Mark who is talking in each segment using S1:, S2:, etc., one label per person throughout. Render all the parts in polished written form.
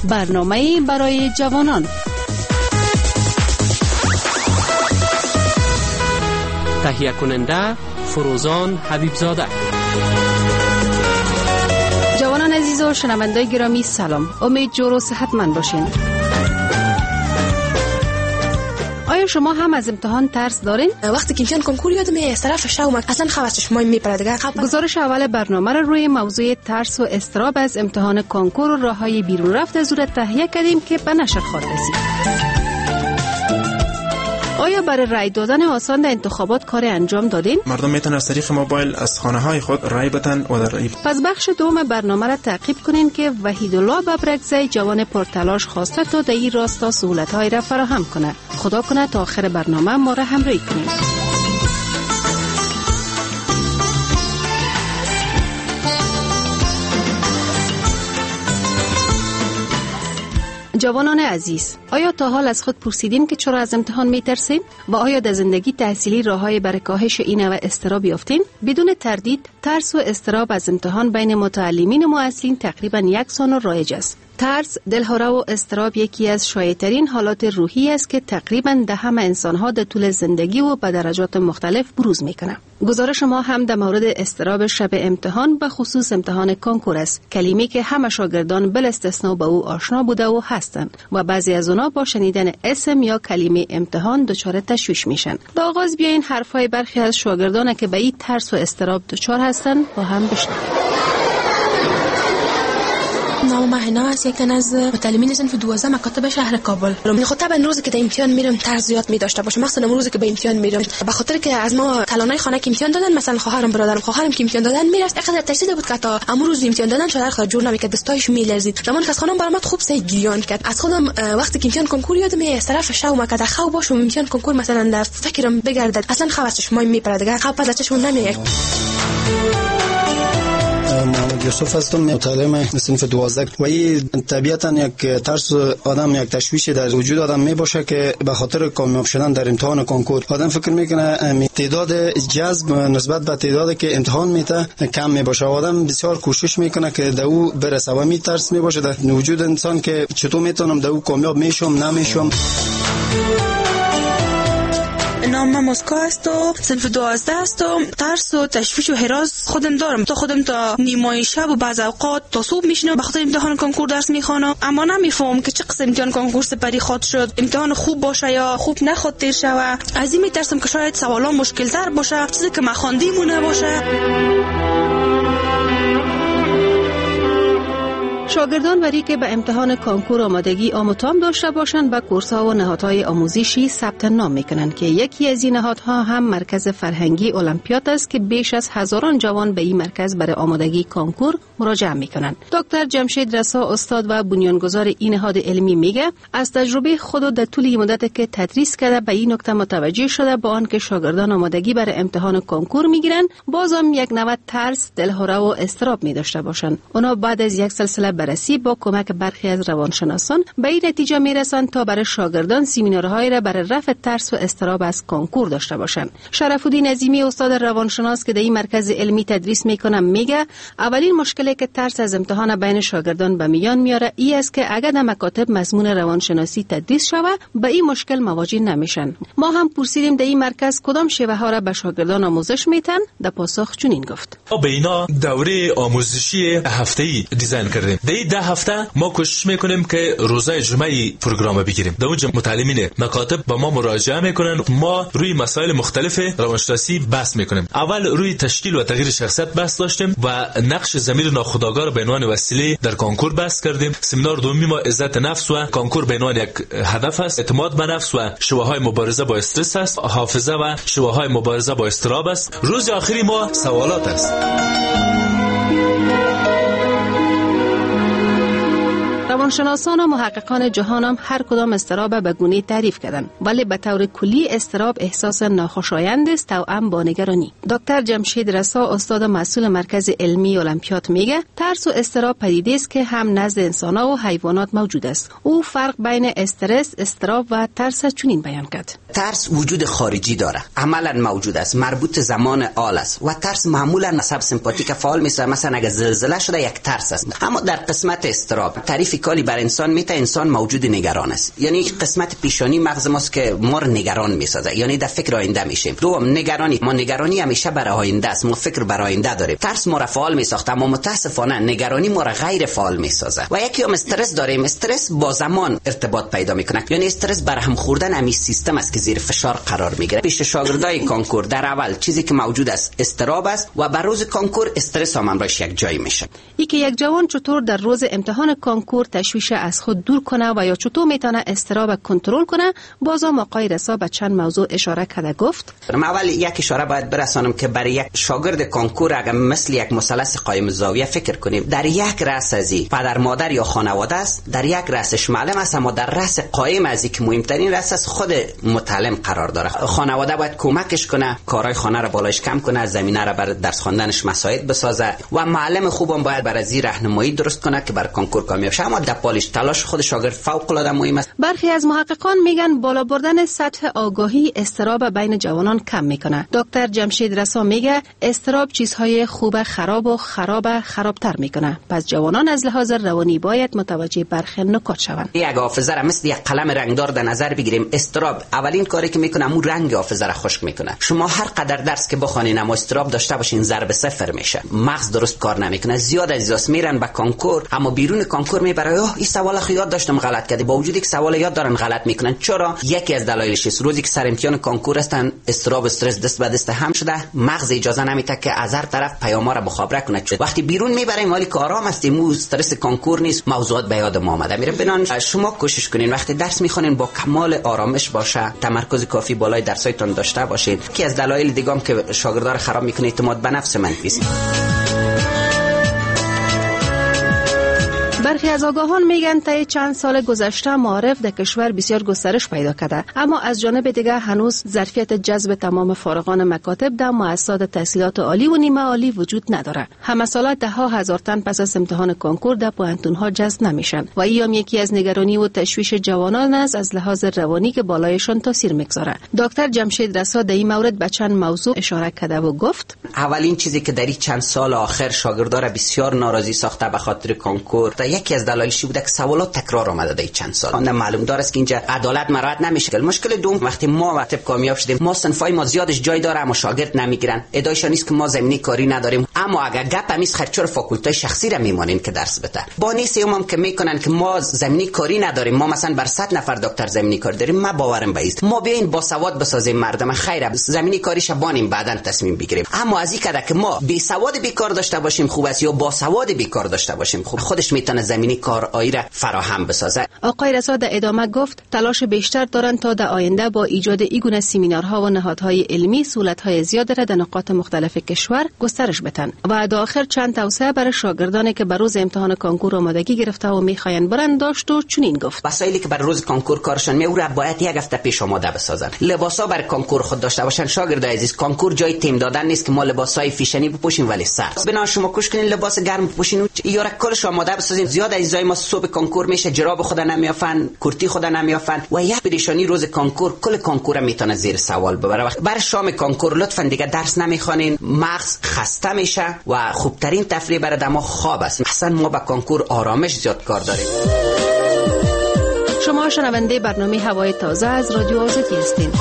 S1: برنامه برای جوانان.
S2: تهیه کننده فروزان حبیبزاده.
S1: جوانان عزیز و شنوندگان گرامی سلام. امید جور و صحتمند باشین. آیا شما هم از امتحان ترس دارین؟
S3: وقتی که امتحان کنکور یادم از طرف شوم اصلا خواستش ما میپره دیگه.
S1: گزارش اول برنامه رو روی موضوع ترس و اضطراب از امتحان کنکور و راههای بیرون رفت از اون تهیه کردیم که به نشر خواهد رسید. آیا برای رای دادن آسان در انتخابات کار انجام دادین؟
S4: مردم میتونن از طریق موبایل از خانه‌های خود رای بدن و در رای.
S1: پس بخش دوم برنامه را تعقیب کنین که وحیدالله ببرکزی جوان پرتلاش خواسته تا در این راستا سهولت‌های را فراهم کنه. خدا کنه تا آخر برنامه ما را همراهی کنید. جوانان عزیز، آیا تا حال از خود پرسیدین که چرا از امتحان میترسین؟ و آیا در زندگی تحصیلی راههای برای کاهش این و اضطراب یافتین؟ بدون تردید، ترس و اضطراب از امتحان بین متعلمین و معلمین تقریبا یکسان و رایج است. ترس، دلهره و اضطراب یکی از شایع‌ترین حالات روحی است که تقریبا در همه انسان‌ها در طول زندگی و به درجات مختلف بروز می‌کنه. گزارش ما هم در مورد اضطراب شب امتحان به خصوص امتحان کنکور است، کلمه‌ای که همه شاگردان بلا استثنا با او آشنا بوده و هستند و بعضی از آنها با شنیدن اسم یا کلمه امتحان دچار تشویش میشن. در آغاز بیاین حرف‌های برخی از شاگردان که به این ترس و اضطراب دچار هستند با هم بشنویم.
S3: نام مهنا است، یک از متعلمین صنف 12 مکاتب شهر کابل. خب طبعا روزی که در امتحان میرم ترس زیاد می‌داشته باشم، مثلا روزی که به امتحان میرم به خاطر که از ما کلانای خانه که امتحان دادن، مثلا خواهرم برادرم که امتحان دادن میرفت اینقدر تشدید بود که تا امروز امتحان دادن شده خود جور نمیکرد، دستایش میلرزید. زمان که از خانم برآمد خوب سه گریان کرد. از خودم وقتی که امتحان کنکور یادم از طرف شوم که خو باشم امتحان کنکور مثلا در فکرم بگردد اصلا خواستش ما میپره دیگه، خب پس چشمون نمیاد.
S5: محمد یوسف هستم، متعلم صنف 12 و این طبیعتا یک ترس آدم، یک تشویش در وجود آدم می باشه که به خاطر کامیاب شدن در امتحان کنکور آدم فکر میکنه تعداد جذب نسبت به تعدادی که امتحان میته کم می باشه. آدم بسیار کوشش میکنه که در او برسه و می ترس می باشه در وجود انسان که چطور میتونم در او کامیاب میشم نمیشم.
S6: نام مسکو است و صنف 12 است و ترس و تشویش و هراس خودم دارم. تا خودم تا نیمه شب و بعض اوقات تا صبح میشینم به خاطر امتحان کنکور درس میخوانم، اما نمیفهمم که چه قسم امتحان کنکور سپری خود شد، امتحان خوب باشه یا خوب نخواد تیر شوه. از این میترسم که شاید سوالا مشکل تر باشه، چیزی که ما خواندیم نباشه.
S1: شاگردان برای که به امتحان کنکور آمادگی آموزان داشته باشند به کورس‌ها و نهادهای آموزشی ثبت نام میکنند که یکی از این نهادها هم مرکز فرهنگی المپیاد است که بیش از هزاران جوان به این مرکز برای آمادگی کنکور مراجعه میکنند. دکتر جمشید رسا، استاد و بنیانگذار این نهاد علمی، میگه از تجربه خود در طول مدت که تدریس کرده به این نکته متوجه شده با آنکه شاگردان آمادگی برای امتحان کنکور میگیرند بازم یک نوع ترس، دلهره و اضطراب می‌داشته باشند. اونا بعد از یک سلسله بررسی با کمک برخی از روانشناسان به این نتیجه میرسند تا برای شاگردان سمینارهایی را برای رفع ترس و اضطراب از کنکور داشته باشند. شرف‌الدین عظیمی، استاد روانشناس که در این مرکز علمی تدریس میکنه، میگه اولین مشکلی که ترس از امتحان بین شاگردان به میان میاره این است که اگر در مکاتب مضمون روانشناسی تدریس شود به این مشکل مواجه نمیشن. ما هم پرسیدیم در این مرکز کدام شیوه ها را به شاگردان آموزش میتن، در پاسخ چنین گفت:
S7: به اینا دوره آموزشی هفته‌ای دیزاین کردیم. در این 10 هفته ما کوشش میکنیم که روزهای جمعه‌ای پروگرام بگیریم. در اونجا متعلمین مکاتب با ما مراجعه میکنن، ما روی مسائل مختلف روانشناسی بحث میکنیم. اول روی تشکیل و تغییر شخصیت بحث داشتیم و نقش ضمیر ناخودآگاه را به عنوان وسیله در کنکور بحث کردیم. سمینار دومی ما عزت نفس و کنکور به عنوان یک هدف است، اعتماد به نفس و شیوه‌های مبارزه با استرس است، حافظه و شیوه‌های مبارزه با اضطراب است. روز آخری ما سوالات است.
S1: روانشناسان و محققان جهان هم هر کدام اضطراب به گونه تعریف کردند، ولی به طور کلی اضطراب احساس ناخوشایند است توأم با نگرانی. دکتر جمشید رسا، استاد مسئول مرکز علمی المپیاد، میگه ترس و اضطراب پدیده است که هم نزد انسان‌ها و حیوانات موجود است. او فرق بین استرس، اضطراب و ترس چنین بیان کرد:
S8: ترس وجود خارجی داره، عملا موجود است، مربوط زمان آل است و ترس معمولا عصب سمپاتیک فعال میشه. مثلا اگه زلزله شده یک ترس است. اما در قسمت اضطراب تعریف کلی نگرانی بر انسان میته، انسان موجود نگران است. یعنی قسمت پیشانی مغز ماست که ما رو نگران میسازه، یعنی در فکر آینده میشیم. دوم نگرانی، ما نگرانی همیشه برای آینده است، ما فکر برای آینده داریم. ترس ما را فعال میساخته اما متاسفانه نگرانی ما را غیر فعال میسازه. و یکی هم استرس داریم. استرس با زمان ارتباط پیدا میکنه، یعنی استرس بر هم خوردن همین سیستم است که زیر فشار قرار میگیره. پیش شاگردای کنکور در اول چیزی که موجود است استراب است و بر روز کنکور استرس هم امروز یک جای میشه.
S1: اینکه یک جوان چطور در روز امتحان کنکور تشویش از خود دور کنه و یا چطور میتونه استراب کنترل کنه، باز هم آقای رسا به چند موضوع اشاره کرده. گفت
S8: اول یک اشاره باید برسانم که برای یک شاگرد کنکور اگر مثل یک مثلث قائم الزاویه فکر کنیم، در یک رأس ازی پدر مادر یا خانواده است، در یک رأسش معلم است، اما در رأس قائم ازی که مهمترین رأس است خود متعلم قرار داره. خانواده باید کمکش کنه، کارهای خانه را بالایش کم کنه، زمینه را برای درس خواندنش مساعد بسازه و معلم خوبم باید برای زیر راهنمایی درست کنه که بر کنکور کامیاب شه. اما در پالیش تلاش خود شاگرد فوق العاده مهم است.
S1: برخی از محققان میگن بالا بردن سطح آگاهی استراب بین جوانان کم میکنه. دکتر جمشید رسا میگه استراب چیزهای خوب خراب و خرابتر میکنه. پس جوانان از لحاظ روانی باید متوجه برخی نکات شوند.
S8: یک حافظه را مثل یک قلم رنگدار در نظر بگیریم. استراب اولین کاری که میکنه اون رنگ حافظه را خشک میکنه. شما هر قدر درس که بخونین اما استراب داشته باشین ضرب صفر میشه. مغز درست کار نمیکنه. زیاد از میرن به کنکور اما بیرون کنکور میبره این سوال یاد داشتم غلط کردی، با وجودی که سوال یاد دارن غلط میکنن. چرا؟ یکی از دلایلش است روزی که سر امتحان کنکور هستن استراب استرس دست به دست هم شده، مغز اجازه نمیده که از هر طرف پیام‌ها را مخابره کنه. وقتی بیرون میبریم مالی که آرام هستیم، مو استرس کنکور نیست، موضوعات به یاد ما اومده میره. بنان شما کوشش کنین وقتی درس میخونین با کمال آرامش باشه، تمرکز کافی بالای درسایتون داشته باشین. که از دلایل دیگه که شاگردار خراب میکنه اعتماد به نفس منفی است.
S1: برخی از آگاهان میگن طی چند سال گذشته معارف در کشور بسیار گسترش پیدا کرده، اما از جانب دیگر هنوز ظرفیت جذب تمام فارغان مکاتب در مؤسسات تحصیلات عالی و نیمه عالی وجود نداره. همه ساله ده ها هزار تن پس از امتحان کنکور در پوهنتون‌ها جذب نمیشن و این یکی از نگرانی و تشویش جوانان است از لحاظ روانی که بالایشان تاثیر میگذاره. دکتر جمشید رسا در این مورد به چند موضوع اشاره کرده و گفت
S8: اولین چیزی که در این چند سال آخر شاگردان بسیار ناراضی ساخته به خاطر کنکور، یکی از دلایلش بوده که سوالات تکرار اومده در چند سال. اون معلوم داره است که اینجا عدالت مراعات نمیشه. مشکل دوم وقتی ما وقت کامیاب شدیم، ما صنفای ما زیادش جای داره اما شاگرد نمیگیرن. ادعایش نیست که ما زمینی کاری نداریم، اما اگر گپ همیز خرچور فاکولته شخصی را میمونین که درس بده. با نیست هم که میکنن که ما زمینی کاری نداریم، ما مثلا بر 100 نفر دکتر زمینی کاری داریم. ما باورم به است ما بیاین با سواد بسازیم مردم، خیره زمینی کاریش بانیم بعدن تصمیم بگیریم. اما از این کده که ما بی سواد بیکار داشته باشیم خوب است یا با سواد بیکار داشته باشیم خوب، خودش میتونه زمینی کار را فراهم بسازه.
S1: آقای رسا در ادامه گفت تلاش بیشتر دارند تا در آینده با ایجاد این گونه سمینارها و نهادهای علمی سهولت‌های زیاد را در نقاط مختلف کشور گسترش بدن و در آخر چند توصیه برای شاگردانی که بر روز امتحان کنکور آمادگی گرفته و می‌خواهند برند داشت و چنین گفت
S8: وسایلی که بر روز کنکور کارشان میوره باید یک هفته پیش آماده بسازن. لباسا برای کنکور خود داشته باشن. شاگردای عزیز کنکور جای تیم دادن نیست که ما لباسای فیشنی بپوشیم ولی سرد. بنا شما کوشش کنین لباس گرم بپوشین یا کلش آماده بسازین. زیاد عزیزای ما صبح کنکور میشه جراب خود نمیافن، کرتی خود نمیافن و یک پریشانی روز کنکور کل کنکور میتونه زیر سوال ببره. برای شام کنکور لطفا دیگه درس نمیخوانین، مغز خسته میشه و خوبترین تفریح برای دماغ خواب است. اصلا ما با کنکور آرامش زیاد کار داریم.
S1: شما شنونده برنامه هوای تازه از رادیو آزادی هستین.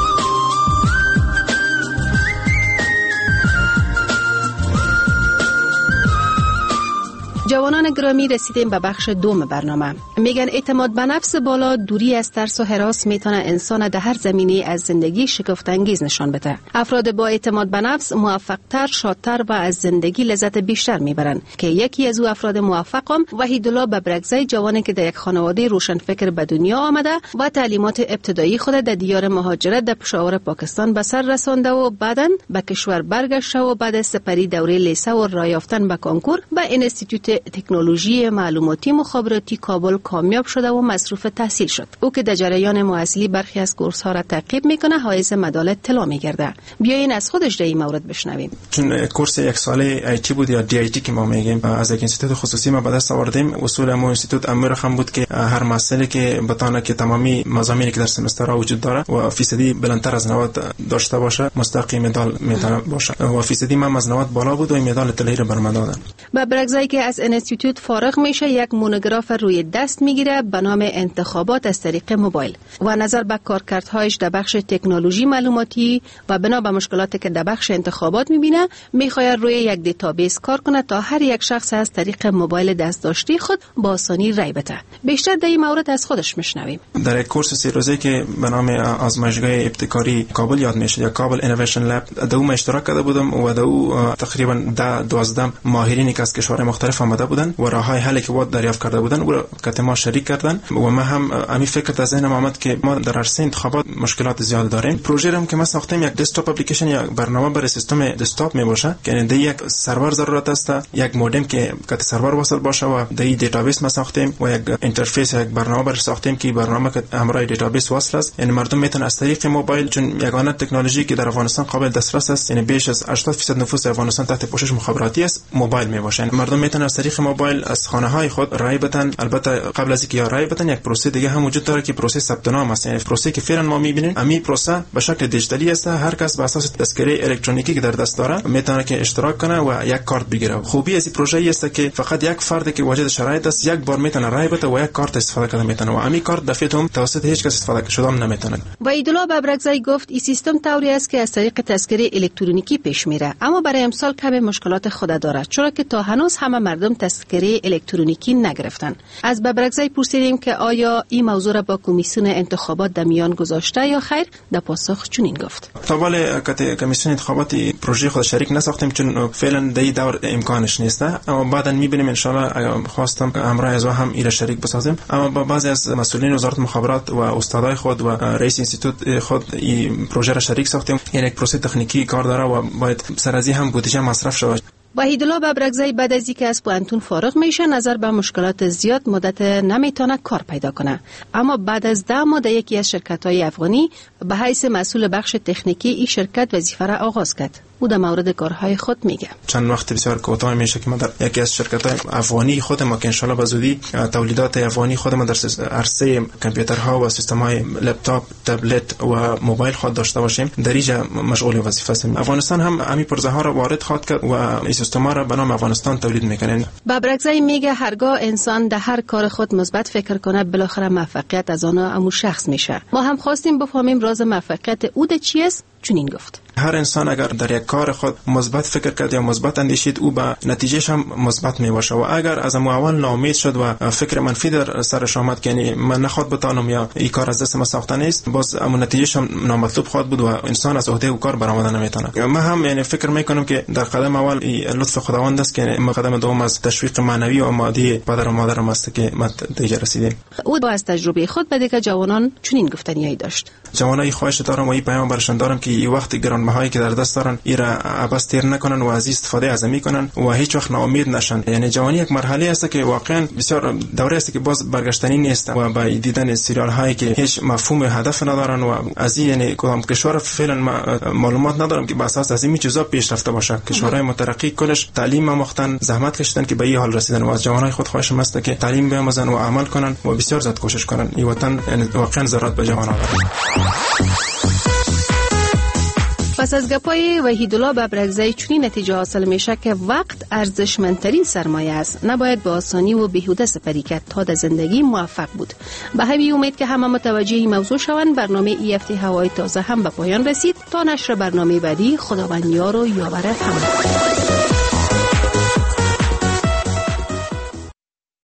S1: جوانان گرامی رسیدیم به بخش دوم برنامه. میگن اعتماد به نفس بالا، دوری از ترس و هراس میتونه انسان در هر زمینه از زندگی شگفت انگیز نشان بده. افراد با اعتماد به نفس موفق‌تر، شادتر و از زندگی لذت بیشتر میبرن که یکی از او افراد موفقم وحیدالله ببرگزی، جوانی که در یک خانواده روشنفکر به دنیا آمده و تعلیمات ابتدایی خود در دیار مهاجرت در پشاور پاکستان به سر رسانده و بعداً به کشور برگشته و بعد از سپری دوره لیسه و راه یافتن به کنکور به انستیتوت تکنولوژی معلوماتی مخابراتی کابل کامیاب شده و مصروف تحصیل شد. او که در جریان مواصلی برخی از کورس ها را تعقیب میکنه، حائز مدال طلا میگرده. بیاین از خودش در این مورد بشنویم.
S4: چون کورس یک ساله آیتی بود یا دی آی تی که ما میگیم، از یک اینستیتوت خصوصی ما به دست آوردیم. اصول ما اینستیتوت امر هم بود که هر مسئله که بتونه که تمامی مضامینی که در سمستر ها وجود داره و فیصدی بلندتر از 90 داشته باشه مستحق مدال میتونه باشه و فیصدی ما از 90 بالا بود و مدال طلایی رو برام دادن.
S1: ببرگزی که از اینستیتوت فارغ میشه یک مونوگراف روی دست میگیره به نام انتخابات از طریق موبایل و نظر به کارکردهایش در بخش تکنولوژی معلوماتی و بنا به مشکلاتی که در بخش انتخابات میبینه میخواد روی یک دیتابیس کار کنه تا هر یک شخص از طریق موبایل دستداشتی خود با آسانی رای بده. بیشتر در این مورد از خودش میشنویم.
S4: در یک کورس 3 روزه که به نام آزمایشگاه ابتکاری کابل یاد میشه یا کابل اینویشن لب، در اون اشتراک کرده بودم و در اون تقریبا 12 ماهرینی که از کشورهای مختلف آمده بودن و راههای حلی که وقت دریافت کرده بودن و که ما شریک کردن و ما هم همین فکر در ذهنم آمد که ما در عرصه انتخابات مشکلات زیاد داریم. پروژه هم که ما ساختیم یک دسکتاپ اپلیکیشن یا برنامه برای سیستم دسکتاپ می باشه که در یک سرور ضرورت است، یک مودم که کت سرور وصل باشه و در دیتابیس ما ساختیم و یک اینترفیس یک برنامه برای ساختیم که برنامه که همراه دیتابیس وصل است، یعنی مردم میتونن از طریق موبایل، چون یگانه تکنولوژی که در افغانستان قابل دسترس است، یعنی بیش از 80% نفوس افغانستان تحت پوشش مخابراتی است، موبایل می باشن. مردم میتونن از طریق موبایل از خانه های خود رای بدن. البته قبل از اینکه رای بدن یک پروسه دیگه هم وجود داره که پروسه ثبت نام است، یعنی پروسه که فعلا ما میبینیم همین پروسه به شکل دیجیتالی است. هر کس به اساس تذکره الکترونیکی که در دست داره میتونه که اشتراک کنه و یک کارت بگیره. خوبی از این پروژه است که فقط یک فرد که واجد شرایط است یک بار میتونه رای بده و یک کارت استفاده کنه میتونه و همین کارت دفعه توسط هیچ کس استفاده شده نمیتونه.
S1: و ایدولا ببرگزایی گفت این سیستم طوری است که از طریق تذکره الکترونیکی پیش میره، اما برای امسال کمی مشکلات خود دارد چرا که تا هنوز همه مردم تذکره الکترونیکی نگرفتن. از ببرگزایی پرسیدیم که آیا این موضوع را با کمیسیون انتخابات در میان گذاشته یا خیر؟ در پاسخ چنین گفت:
S4: تا بالا کمیسیون انتخابات پروژه خود شریک نساختیم چون فعلا در این دور امکانش نیست، اما بعدا میبینیم ان شاء الله اگر خواستم همراه از هم ایره شریک بسازیم. اما با بعضی از مسئولین وزارت مخابرات و استادای خود و رئیس اینستیتوت خود این پروژه را شریک ساختیم، یعنی یک پروسه تکنیکی کار داره و باید سر از این هم بودجه مصرف شود.
S1: وحیدالله ببرگزایی بعد از اینکه از پوانتون فارغ میشه نظر به مشکلات زیاد مدت نمیتونه کار پیدا کنه، اما بعد از 10 ماه در یکی از شرکت‌های افغانی به حیث مسئول بخش تکنیکی این شرکت وظیفه را آغاز کرد. او در مورد کارهای خود میگه:
S4: چند وقت بسیار کوتاه میشه که ما در یکی از شرکت‌های افغانی خود ما که ان شاء الله به زودی تولیدات افغانی خود ما در عرصه کامپیوترها و سیستم‌های لپتاپ، تبلت و موبایل خود داشته باشیم، در اینجا مشغول وظیفه هستیم. افغانستان هم همین پروژه ها را وارد خواهد کرد و این سیستم‌ها را به نام افغانستان تولید میکنن.
S1: ببرگزایی میگه هرگاه انسان در هر کار خود مثبت فکر کنه بالاخره موفقیت از آن همون شخص میشه. ما هم خواستیم بفهمیم راز موفقیت او چیست. چنین گفت:
S4: هر انسان اگر در یک کار خود مثبت فکر کرد یا مثبت اندیشید او به نتیجهش هم مثبت میباشه و اگر از اول ناامید شد و فکر منفی در سرش آمد که یعنی من نخواد بتانم یا این کار از دست ما ساخته نیست، باز اون نتیجهش هم نامطلوب خواهد بود و انسان از عهده او کار برآمده نمیتونه. من هم یعنی فکر میکنم که در قدم اول لطف خداوند است که قدم دوم از تشویق معنوی و مادی پدر و مادرم است که ما دیگه رسیدیم.
S1: او با از تجربه خود به دیگه جوانان چنین گفتنیایی داشت:
S4: جوانای خواهش دارم و این پیام برشان دارم که این وقت گرانبهایی که در دست دارن ایرا عباس تیر نکنن و از استفاده از میکنن و هیچ وقت ناامید نشن. یعنی جوانی یک مرحله است که واقعا بسیار دوره است که باز برگشتنی نیست و با دیدن سریال هایی که هیچ مفهوم هدف ندارن و از این یعنی کدام کشور فعلا معلومات ندارم که بر اساس از این چیزا پیشرفته باشه. کشورهای مترقی کلش تعلیم آموختن، زحمت کشیدن که به این حال رسیدن و از جوانای خود خواهشم است که تعلیم بیاموزن و عمل کنن و بسیار زیاد کوشش کنن. این وطن واقعا ضرورت به جوانان داره.
S1: پس از گپای وحیدالله ببرگزایی چنین نتیجه حاصل میشه که وقت ارزشمندترین سرمایه است، نباید به آسانی و بیهوده سپری کرد تا در زندگی موفق بود. به همین امید که همه متوجه این موضوع شوند، برنامه ای هفته هوای تازه هم به پایان رسید. تا نشر برنامه بعدی، خداوند یار و یاور همه.